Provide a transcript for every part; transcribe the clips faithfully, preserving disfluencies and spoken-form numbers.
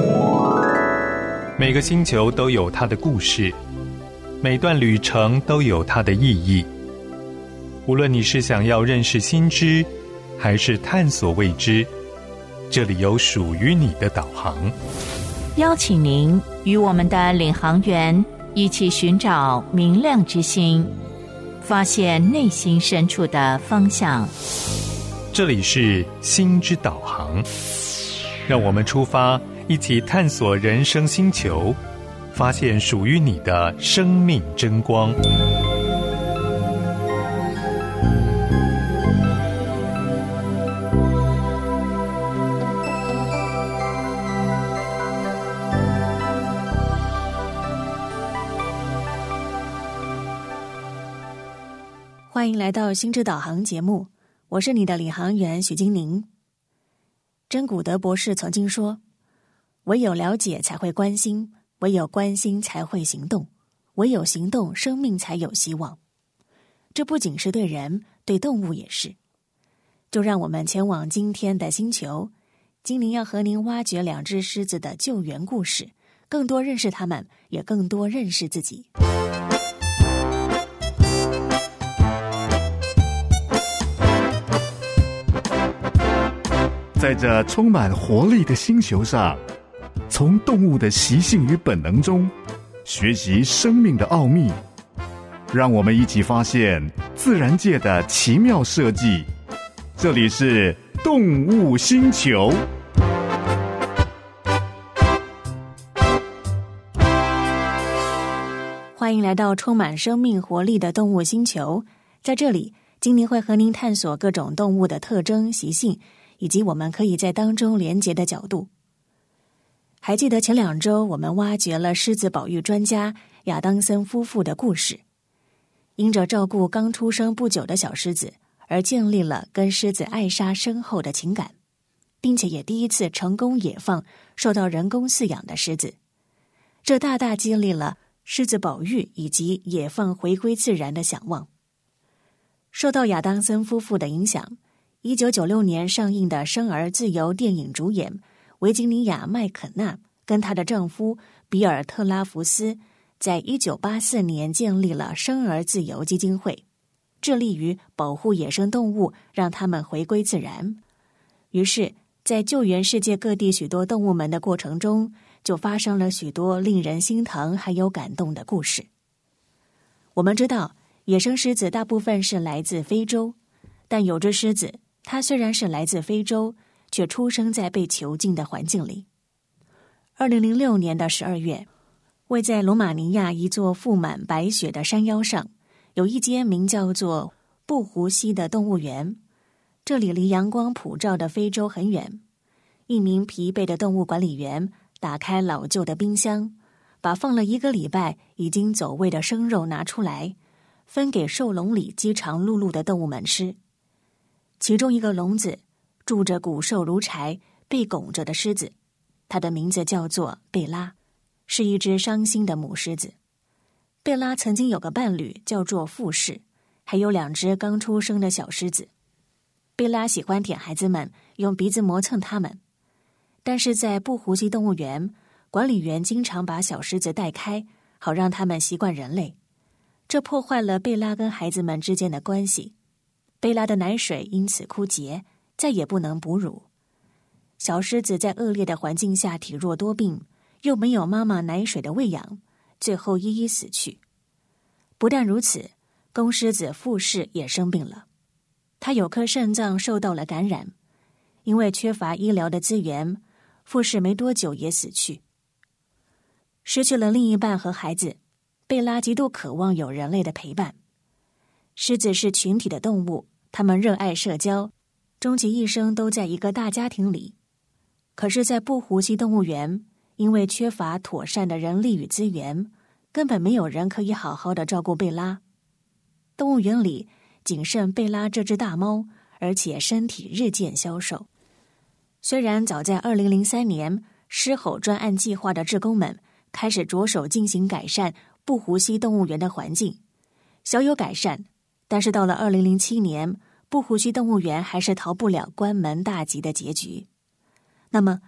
每个星球都有它的故事，每段旅程都有它的意义。无论你是想要认识新知，还是探索未知，这里有属于你的导航。 邀请您与我们的领航员一起寻找明亮之星，发现内心深处的方向。 这里是心之导航，让我们出发，一起探索人生星球，发现属于你的生命真光。 欢迎来到心之导航节目，我是你的领航员许金宁。珍古德博士曾经说，唯有了解才会关心，唯有关心才会行动，唯有行动，生命才有希望。这不仅是对人，对动物也是。就让我们前往今天的星球，金宁要和您挖掘两只狮子的救援故事，更多认识它们，也更多认识自己。 在这充满活力的星球上，从动物的习性与本能中学习生命的奥秘，让我们一起发现自然界的奇妙设计。这里是动物星球。 欢迎来到充满生命活力的动物星球。在这里，金宁会和您探索各种动物的特征、习性，以及我们可以在当中连结的角度。还记得前两周我们挖掘了狮子保育专家亚当森夫妇的故事，因着照顾刚出生不久的小狮子，而建立了跟狮子艾莎深厚的情感，并且也第一次成功野放受到人工饲养的狮子。这大大激励了狮子保育以及野放回归自然的想望。受到亚当森夫妇的影响，一九九六年上映的《生而自由》电影主演维吉尼亚·麦肯纳跟她的丈夫比尔·特拉福斯在一九八四年建立了生而自由基金会，致力于保护野生动物，让它们回归自然。于是在救援世界各地许多动物们的过程中，就发生了许多令人心疼还有感动的故事。我们知道野生狮子大部分是来自非洲，但有只狮子它虽然是来自非洲，却出生在被囚禁的环境里。二零零六年的十二月，位在罗马尼亚一座覆满白雪的山腰上，有一间名叫做布胡西的动物园。这里离阳光普照的非洲很远。一名疲惫的动物管理员打开老旧的冰箱，把放了一个礼拜已经走味的生肉拿出来，分给兽笼里饥肠辘辘的动物们吃。其中一个笼子住着骨瘦如柴、被拱着的狮子，它的名字叫做贝拉，是一只伤心的母狮子。贝拉曾经有个伴侣叫做富士，还有两只刚出生的小狮子。贝拉喜欢舔孩子们，用鼻子磨蹭它们。但是在布胡西动物园，管理员经常把小狮子带开，好让它们习惯人类。这破坏了贝拉跟孩子们之间的关系。贝拉的奶水因此枯竭，再也不能哺乳。小狮子在恶劣的环境下体弱多病，又没有妈妈奶水的喂养，最后一一死去。不但如此，公狮子富士也生病了，他有颗肾脏受到了感染，因为缺乏医疗的资源，富士没多久也死去。失去了另一半和孩子，贝拉极度渴望有人类的陪伴。狮子是群体的动物，它们热爱社交，终其一生都在一个大家庭里。可是在布胡西动物园，因为缺乏妥善的人力与资源，根本没有人可以好好的照顾贝拉。动物园里仅剩贝拉这只大猫，而且身体日渐消瘦。虽然早在二零零三年狮吼专案计划的志工们开始着手进行改善布胡西动物园的环境，小有改善，但是到了二零零七年，布胡西动物园还是逃不了关门大吉的结局。那么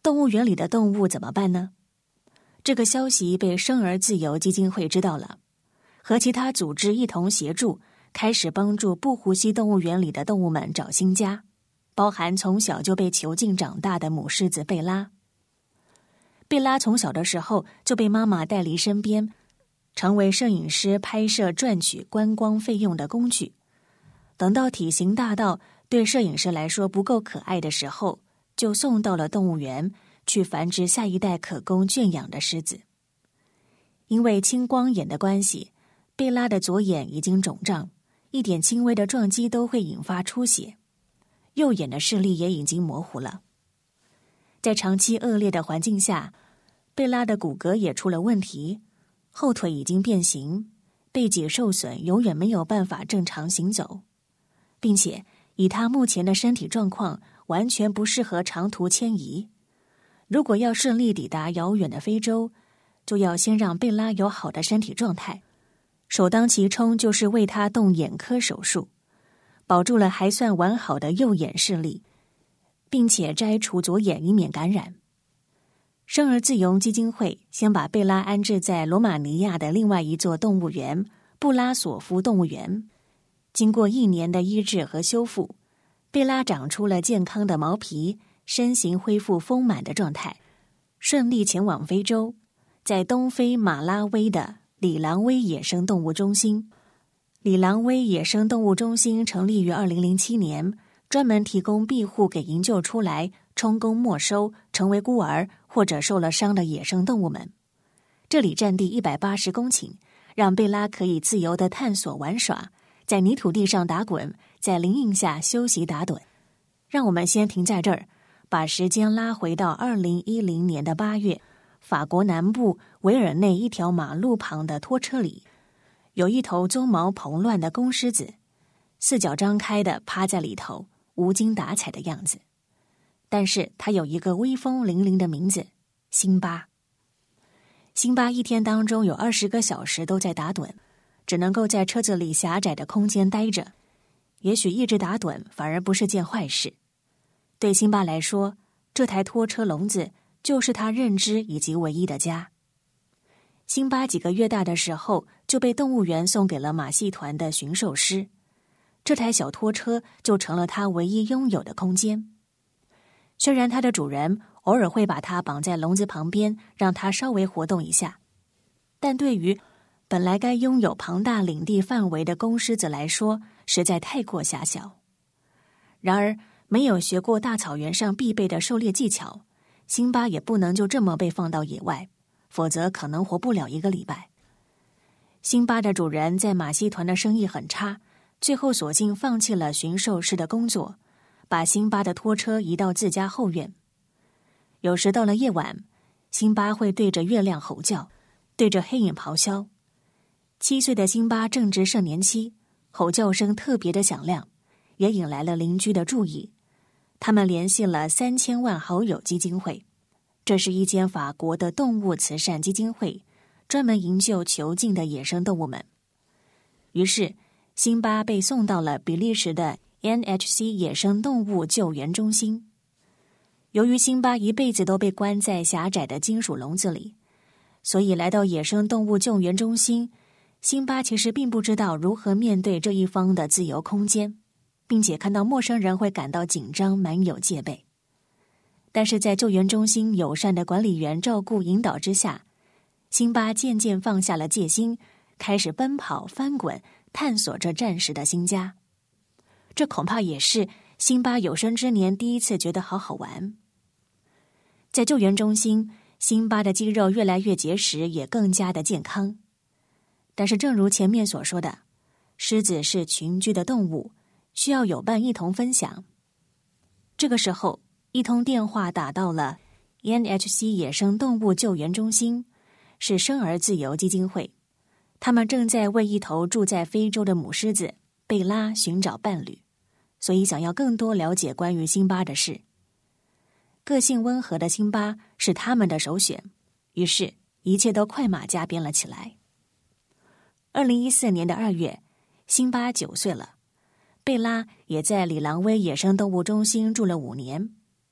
动物园里的动物怎么办呢？这个消息被生而自由基金会知道了，和其他组织一同协助，开始帮助不呼吸动物园里的动物们找新家，包含从小就被囚禁长大的母狮子贝拉。贝拉从小的时候就被妈妈带离身边，成为摄影师拍摄赚取观光费用的工具。等到体型大到对摄影师来说不够可爱的时候，就送到了动物园，去繁殖下一代可供圈养的狮子。因为青光眼的关系，贝拉的左眼已经肿胀，一点轻微的撞击都会引发出血，右眼的视力也已经模糊了。在长期恶劣的环境下，贝拉的骨骼也出了问题，后腿已经变形，背脊受损，永远没有办法正常行走，并且以他目前的身体状况，完全不适合长途迁移。如果要顺利抵达遥远的非洲，就要先让贝拉有好的身体状态，首当其冲就是为他动眼科手术，保住了还算完好的右眼视力，并且摘除左眼以免感染。生而自由基金会先把贝拉安置在罗马尼亚的另外一座动物园——布拉索夫动物园。经过一年的医治和修复，贝拉长出了健康的毛皮，身形恢复丰满的状态，顺利前往非洲，在东非马拉维的里朗威野生动物中心。里朗威野生动物中心成立于二零零七年，专门提供庇护给营救出来、充公没收、成为孤儿或者受了伤的野生动物们。这里占地一百八十公顷，让贝拉可以自由地探索玩耍，在泥土地上打滚，在林荫下休息打盹。让我们先停在这儿，把时间拉回到二零一零年的八月，法国南部维尔内一条马路旁的拖车里，有一头鬃毛蓬乱的公狮子，四脚张开的趴在里头，无精打采的样子。但是它有一个威风凛凛的名字——辛巴。辛巴一天当中有二十个小时都在打盹，只能够在车子里狭窄的空间待着。也许一直打盹反而不是件坏事。对辛巴来说，这台拖车笼子就是他认知以及唯一的家。辛巴几个月大的时候就被动物园送给了马戏团的驯兽师，这台小拖车就成了他唯一拥有的空间。虽然它的主人偶尔会把它绑在笼子旁边，让它稍微活动一下，但对于本来该拥有庞大领地范围的公狮子来说，实在太过狭小。然而，没有学过大草原上必备的狩猎技巧，辛巴也不能就这么被放到野外，否则可能活不了一个礼拜。辛巴的主人在马戏团的生意很差，最后索性放弃了驯兽师的工作，把辛巴的拖车移到自家后院。有时到了夜晚，辛巴会对着月亮吼叫，对着黑影咆哮。七岁的辛巴正值盛年期，吼叫声特别的响亮，也引来了邻居的注意。他们联系了三千万好友基金会，这是一间法国的动物慈善基金会，专门营救囚禁的野生动物们。于是，辛巴被送到了比利时的 N H C 野生动物救援中心。由于辛巴一辈子都被关在狭窄的金属笼子里，所以来到野生动物救援中心，辛巴其实并不知道如何面对这一方的自由空间，并且看到陌生人会感到紧张，满有戒备。但是在救援中心友善的管理员照顾引导之下，辛巴渐渐放下了戒心，开始奔跑翻滚，探索着暂时的新家。这恐怕也是辛巴有生之年第一次觉得好好玩。在救援中心，辛巴的肌肉越来越结实，也更加的健康。但是正如前面所说的，狮子是群居的动物，需要有伴一同分享。这个时候，一通电话打到了 N H C 野生动物救援中心，是生而自由基金会。他们正在为一头住在非洲的母狮子贝拉寻找伴侣，所以想要更多了解关于辛巴的事。个性温和的辛巴是他们的首选，于是一切都快马加鞭了起来。二零一四年的二月，辛巴九岁了，贝拉也在里朗威野生动物中心住了五年。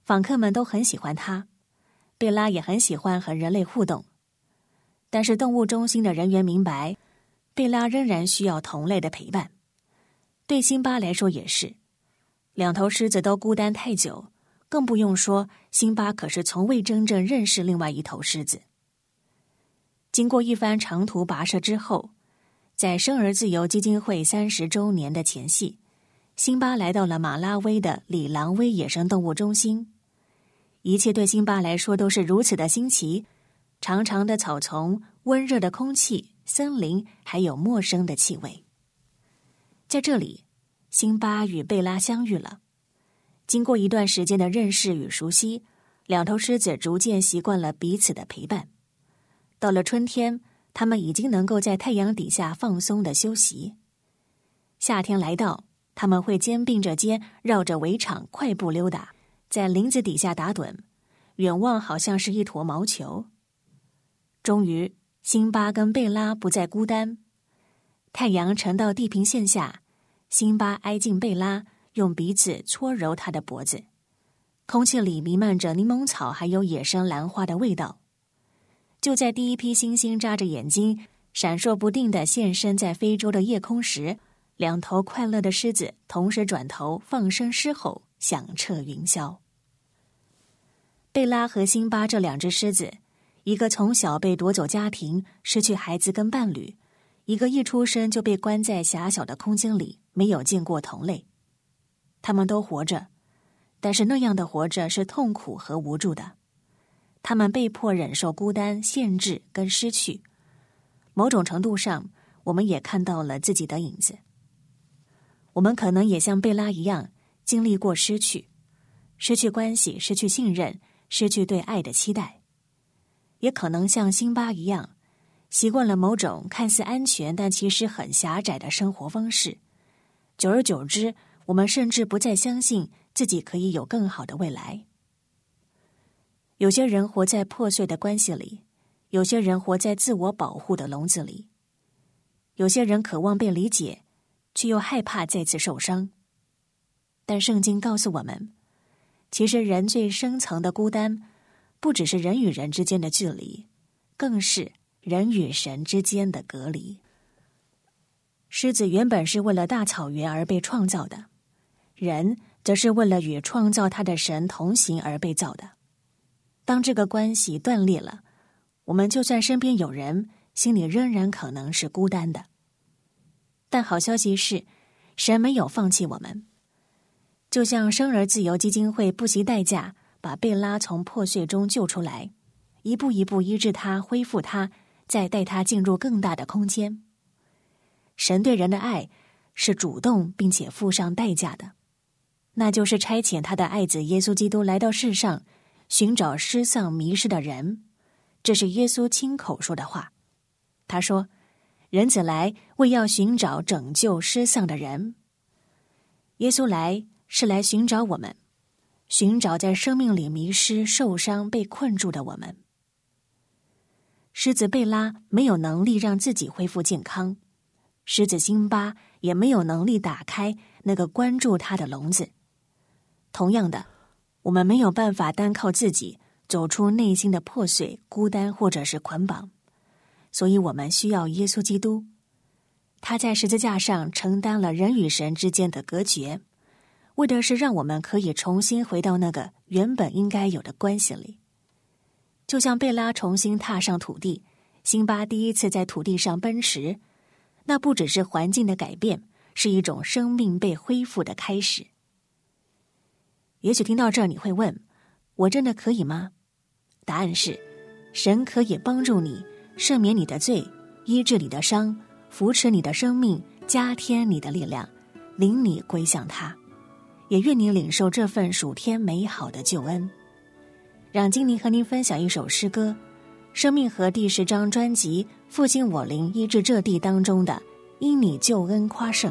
访客们都很喜欢他，贝拉也很喜欢和人类互动。但是动物中心的人员明白，贝拉仍然需要同类的陪伴。对辛巴来说也是，两头狮子都孤单太久，更不用说辛巴可是从未真正认识另外一头狮子。经过一番长途跋涉之后，在生而自由基金会三十周年的前夕，辛巴来到了马拉维的里朗威野生动物中心。一切对辛巴来说都是如此的新奇，长长的草丛，温热的空气，森林，还有陌生的气味。在这里，辛巴与贝拉相遇了。经过一段时间的认识与熟悉，两头狮子逐渐习惯了彼此的陪伴。到了春天，它们已经能够在太阳底下放松的休息。夏天来到，它们会肩并着肩，绕着围场快步溜达，在林子底下打盹，远望好像是一坨毛球。终于，辛巴跟贝拉不再孤单。太阳沉到地平线下，辛巴挨近贝拉，用鼻子搓揉她的脖子。空气里弥漫着柠檬草还有野生兰花的味道。就在第一批星星眨着眼睛，闪烁不定地现身在非洲的夜空时，两头快乐的狮子同时转头放声狮吼，响彻云霄。贝拉和辛巴这两只狮子，一个从小被夺走家庭，失去孩子跟伴侣，一个一出生就被关在狭小的空间里，没有见过同类。他们都活着，但是那样的活着是痛苦和无助的。他们被迫忍受孤单、限制跟失去。某种程度上，我们也看到了自己的影子。我们可能也像贝拉一样，经历过失去，失去关系，失去信任，失去对爱的期待。也可能像辛巴一样，习惯了某种看似安全但其实很狭窄的生活方式。久而久之，我们甚至不再相信自己可以有更好的未来。有些人活在破碎的关系里，有些人活在自我保护的笼子里，有些人渴望被理解，却又害怕再次受伤。但圣经告诉我们，其实人最深层的孤单，不只是人与人之间的距离，更是人与神之间的隔离。狮子原本是为了大草原而被创造的，人则是为了与创造他的神同行而被造的。当这个关系断裂了，我们就算身边有人，心里仍然可能是孤单的。但好消息是，神没有放弃我们。就像生儿自由基金会不惜代价把贝拉从破碎中救出来，一步一步医治他，恢复他，再带他进入更大的空间。神对人的爱是主动并且付上代价的，那就是差遣他的爱子耶稣基督来到世上，寻找失丧迷失的人。这是耶稣亲口说的话。他说，人子来为要寻找拯救失丧的人。耶稣来是来寻找我们，寻找在生命里迷失、受伤、被困住的我们。狮子贝拉没有能力让自己恢复健康，狮子辛巴也没有能力打开那个关注他的笼子。同样的，我们没有办法单靠自己走出内心的破碎、孤单或者是捆绑，所以我们需要耶稣基督。他在十字架上承担了人与神之间的隔绝，为的是让我们可以重新回到那个原本应该有的关系里。就像贝拉重新踏上土地，辛巴第一次在土地上奔驰，那不只是环境的改变，是一种生命被恢复的开始。也许听到这儿你会问，我真的可以吗？答案是，神可以帮助你，赦免你的罪，医治你的伤，扶持你的生命，加添你的力量，领你归向他。也愿你领受这份属天美好的救恩。让金宁和您分享一首诗歌，生命河第十章专辑《复兴我灵医治这地》当中的因你救恩夸胜。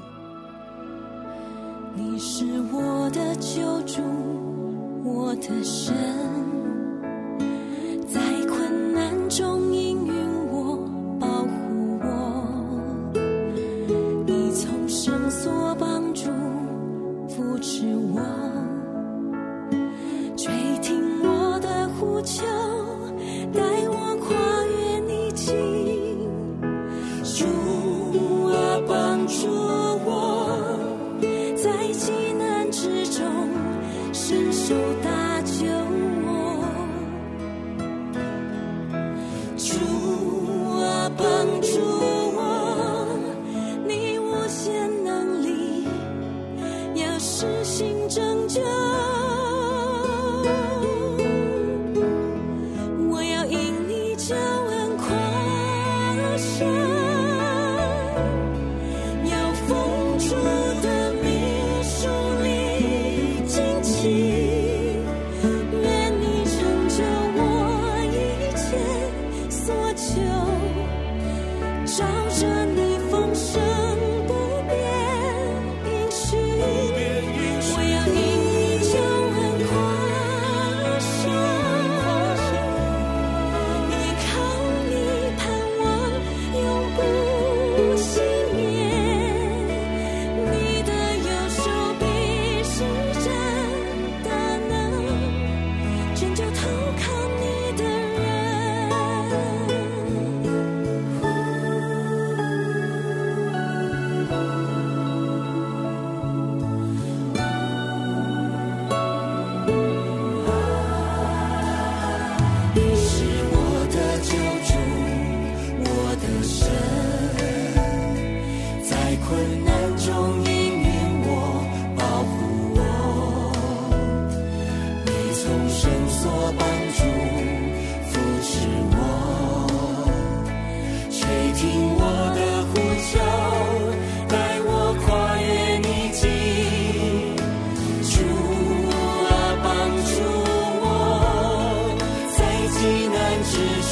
你是我的救主，我的神，在困难中应允我，保护我，你从绳索帮助扶持我，追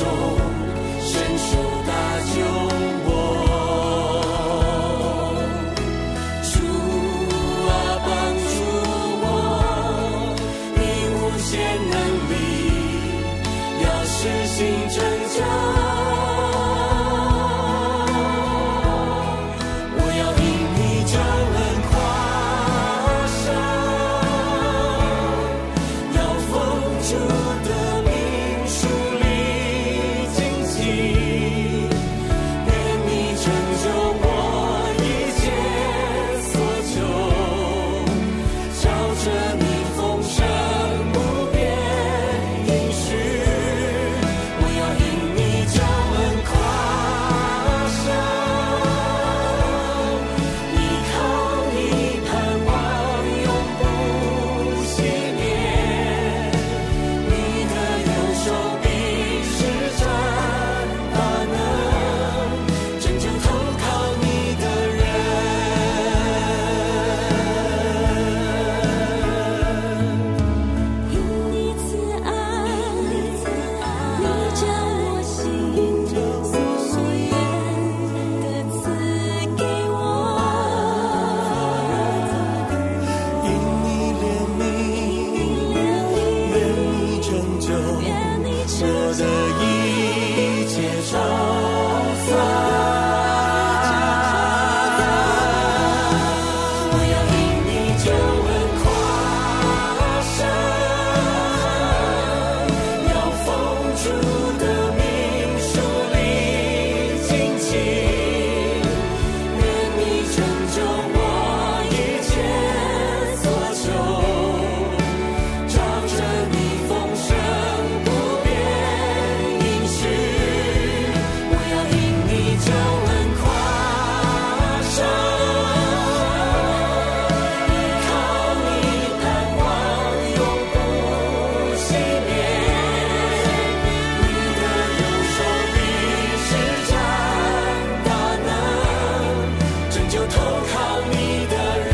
伸手搭救我。主啊，帮助我，你无限能力要实行拯救。我要因你救恩夸胜，要奉主的名树立旌旗，愿你成就我一切所求，照着你丰盛不变应许。我要因你救恩夸胜，依靠你盼望永不熄灭，你的右手必施展大能，拯救投靠你的人。因你慈爱，你将我心所愿的赐给我。因你怜悯，愿你拯救我的一切愁烦。我要因你救恩夸胜，要奉主的名树立旌旗，愿你成就我一切所求，照着你丰盛不变应许。我要因你救恩夸胜，依靠你盼望永不熄灭，你的右手必施展大能，拯救投靠你的人。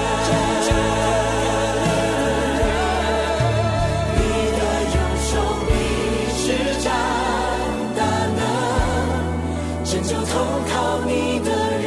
你的右手必施展大能，拯救投靠你的人。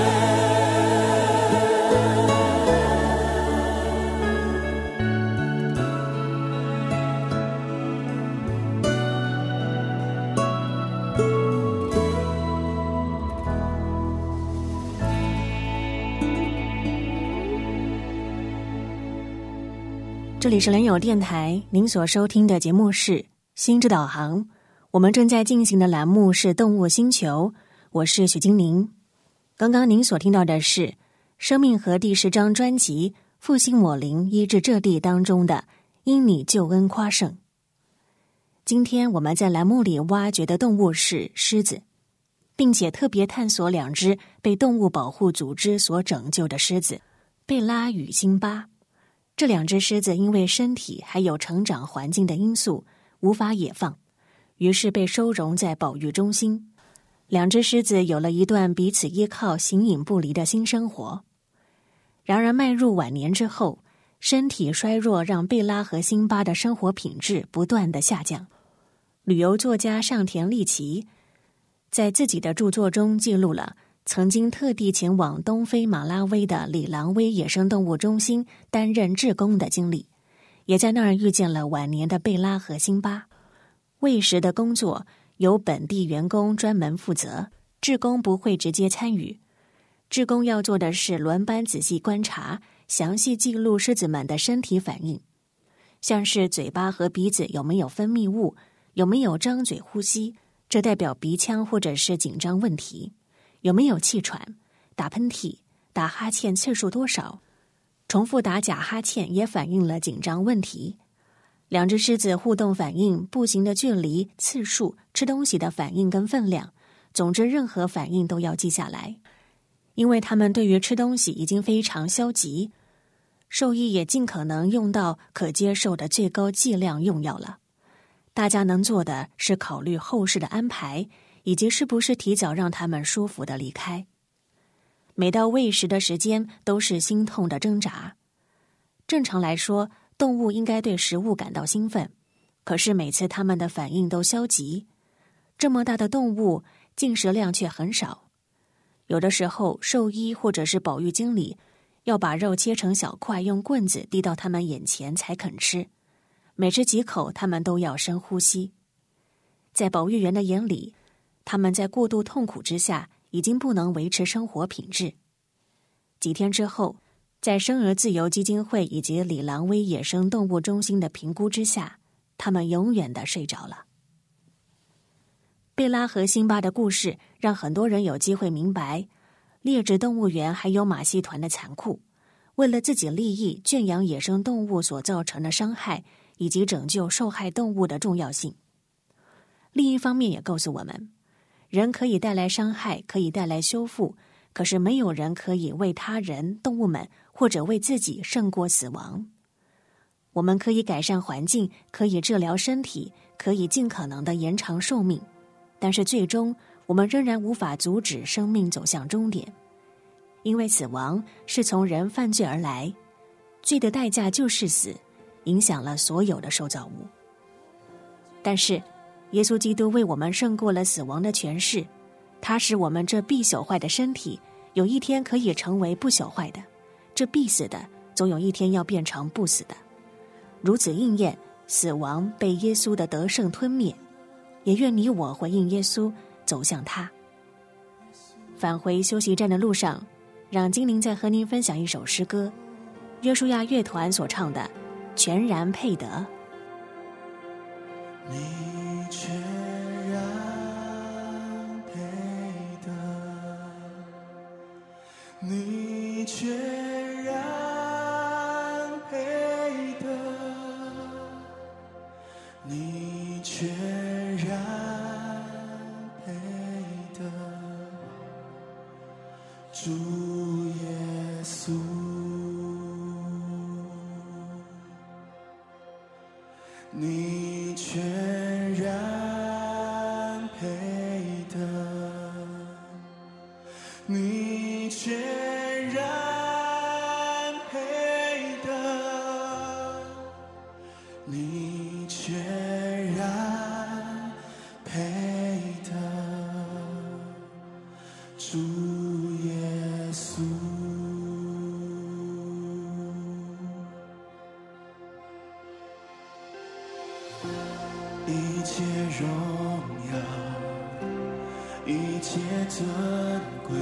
这里是联友电台，您所收听的节目是心之导航。我们正在进行的栏目是动物星球，我是许金玲。刚刚您所听到的是《生命河》第十章专辑《复兴我灵医治这地》当中的因你救恩夸胜。今天我们在栏目里挖掘的动物是狮子，并且特别探索两只被动物保护组织所拯救的狮子，贝拉与辛巴。这两只狮子因为身体还有成长环境的因素无法野放，于是被收容在保育中心。两只狮子有了一段彼此依靠、形影不离的新生活。然而迈入晚年之后，身体衰弱让贝拉和辛巴的生活品质不断的下降。旅游作家上田利奇在自己的著作中记录了曾经特地前往东非马拉维的里朗威野生动物中心担任志工的经历，也在那儿遇见了晚年的贝拉和辛巴。喂食的工作由本地员工专门负责，志工不会直接参与。志工要做的是轮班仔细观察，详细记录狮子们的身体反应，像是嘴巴和鼻子有没有分泌物，有没有张嘴呼吸，这代表鼻腔或者是紧张问题，有没有气喘、打喷嚏、打哈欠次数多少，重复打假哈欠也反映了紧张问题。两只狮子互动反应、步行的距离、次数、吃东西的反应跟分量，总之任何反应都要记下来。因为他们对于吃东西已经非常消极，兽医也尽可能用到可接受的最高剂量用药了。大家能做的是考虑后事的安排，以及是不是提早让他们舒服的离开。每到喂食的时间都是心痛的挣扎。正常来说，动物应该对食物感到兴奋，可是每次他们的反应都消极。 这么大的动物，进食量却很少。有的时候，兽医或者是保育经理要把肉切成小块，用棍子递到他们眼前才肯吃。每吃几口，他们都要深呼吸。在保育员的眼里，他们在过度痛苦之下，已经不能维持生活品质。几天之后，在生儿自由基金会以及里朗威野生动物中心的评估之下，他们永远的睡着了。贝拉和辛巴的故事让很多人有机会明白猎食动物园还有马戏团的残酷，为了自己利益圈养野生动物所造成的伤害，以及拯救受害动物的重要性。另一方面也告诉我们，人可以带来伤害，可以带来修复，可是没有人可以为他人、动物们或者为自己胜过死亡。我们可以改善环境，可以治疗身体，可以尽可能的延长寿命，但是最终我们仍然无法阻止生命走向终点，因为死亡是从人犯罪而来，罪的代价就是死，影响了所有的受造物。但是耶稣基督为我们胜过了死亡的权势，他使我们这必朽坏的身体有一天可以成为不朽坏的，这必死的总有一天要变成不死的。如此应验，死亡被耶稣的得胜吞灭。也愿你我回应耶稣，走向他。返回休息站的路上，让精灵再和您分享一首诗歌，约书亚乐团所唱的《全然配得》。 你全然配得，你全然配得，你全然配得，主耶稣。你全然配得，你全然配得，你全然配得，主耶稣。一切荣耀，一切尊贵，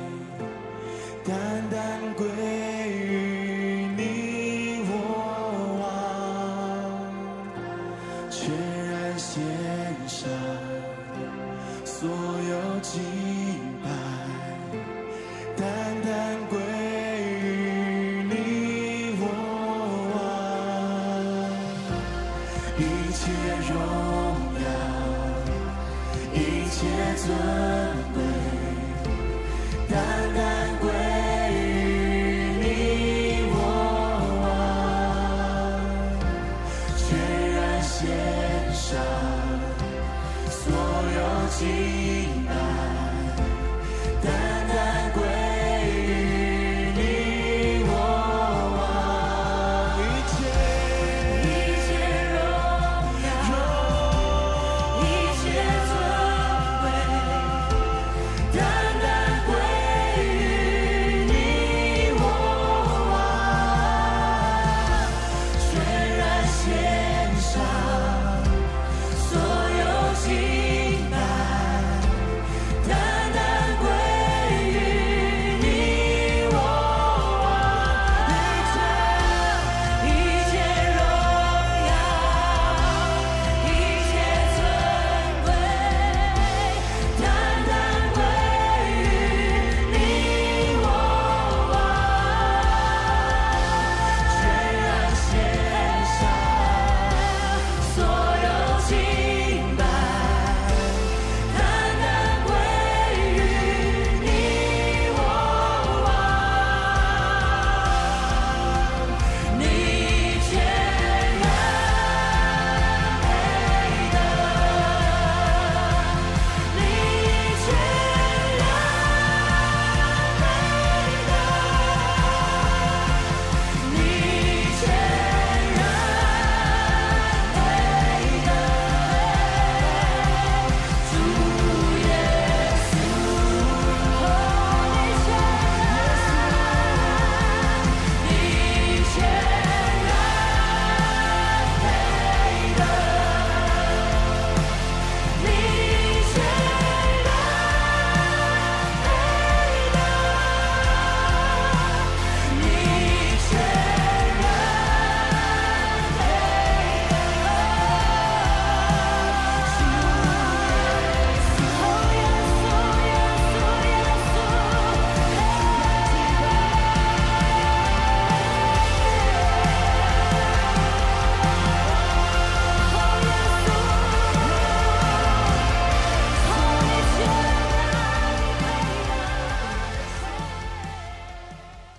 单单归于你我王，全然献上所有敬拜，单单归于你我王，一切荣耀，一切尊贵，单单归于你我王，全然献上所有敬拜，单单归于你我王，一切一切荣耀，一切尊贵，单单归于你我王，全然献上所有敬拜，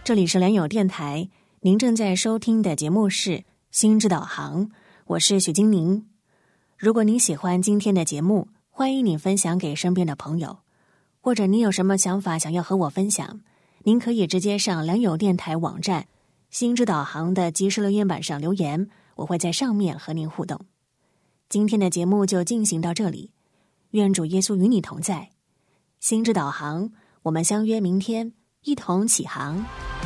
这里是良友电台，您正在收听的节目是《心之导航》，我是许金宁。如果您喜欢今天的节目，欢迎你分享给身边的朋友，或者你有什么想法想要和我分享，您可以直接上良友电台网站《心之导航》的即时留言板上留言，我会在上面和您互动。今天的节目就进行到这里，愿主耶稣与你同在。心之导航，我们相约明天，一同起航。